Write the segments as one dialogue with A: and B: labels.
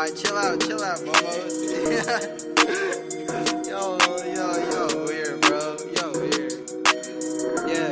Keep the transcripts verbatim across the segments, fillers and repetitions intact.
A: Alright, chill out, chill out, Momos. yo, yo, yo, weird, bro. Yo, weird. Yeah.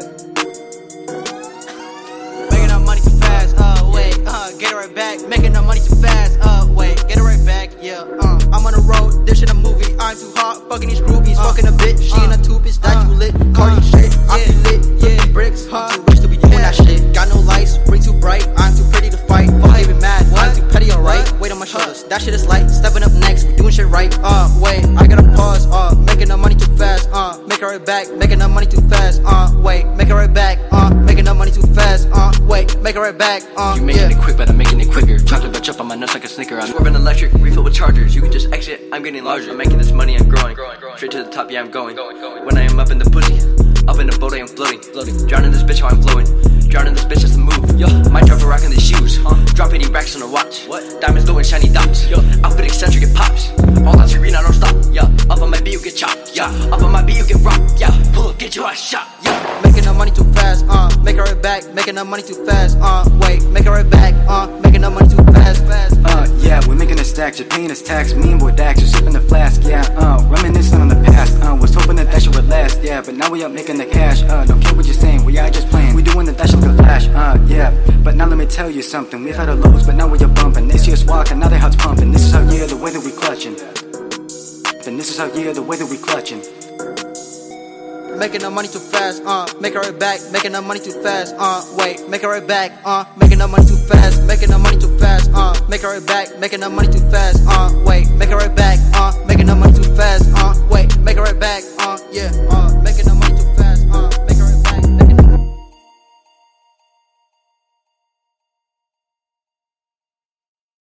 A: Making up money too fast, uh, wait, uh, get it right back. Making up money too fast, uh, wait, get it right back, yeah, uh. I'm on the road, this shit a movie. I'm too hot, fucking these groupies, uh, fucking a bitch. She uh, in a two-piece, that uh, you lit. Cardi uh, shit, I'm yeah, too lit, yeah. Bricks, huh? I'm too rich to be doing yeah. that shit. Got no lights, ring too bright. I'm too pretty to fight. Fuck even mad, what? I'm too petty, alright. Weight on my shoulders, that shit is light. Stepping up next, we doing shit right. Uh, wait, I gotta pause. Uh, making up money too fast. Uh, make it right back. Making up money too fast. Uh, wait, make it right back. Uh, making up money too fast. Uh, wait, make it right back. Uh,
B: you making
A: yeah.
B: it quick, but I'm making it quicker. Chocolate bitch up on my nuts like a snicker. I'm swerving electric, refill with chargers. You can just exit. I'm getting larger. I'm making this money. I'm growing. Straight to the top. Yeah, I'm going. When I am up in the pussy, up in the boat, I am floating. Drowning this bitch, how I'm flowing. Drowning this bitch, that's the move. Yo, my driver rocking these shoes. Huh? Drop eighty racks on a watch. What? Diamonds glowing shiny dots. Yo, outfit eccentric, it pops. All on screen, I don't stop. Yeah, up on my beat, you get chopped. Yeah, up on my beat, you get rocked. Yeah, pull up, get your ass shot. Yeah,
A: making up money too fast. Uh, make it right back. Making up money too fast. Uh, wait, make it right back. Uh, making up money too fast. Fast.
C: Uh, yeah, we're making a stack. You're paying us tax. Me and boy Dax, you're sipping the flask. Yeah, uh, reminiscing on the past. Uh, was hoping that that shit would last. Yeah, but now we up making the cash. Uh, don't care what you're saying. We are just playing. We doing the that shit like a flash. Uh, yeah, but now let me tell you something. We've had our lows, but now we're bumping. They see us walking, now their hearts pumping. This is our year, the way that we clutching. Then this is our year, the way that we clutching.
A: Making up money too fast, uh, make it right back. Making up money too fast, uh, wait, make it right back, uh, making up money too fast. Making up money too fast, uh, make it right back. Making up money too fast, uh, wait, make it right back, uh, making up money too fast, uh, wait, make it right back, uh, yeah, uh, making up money too fast.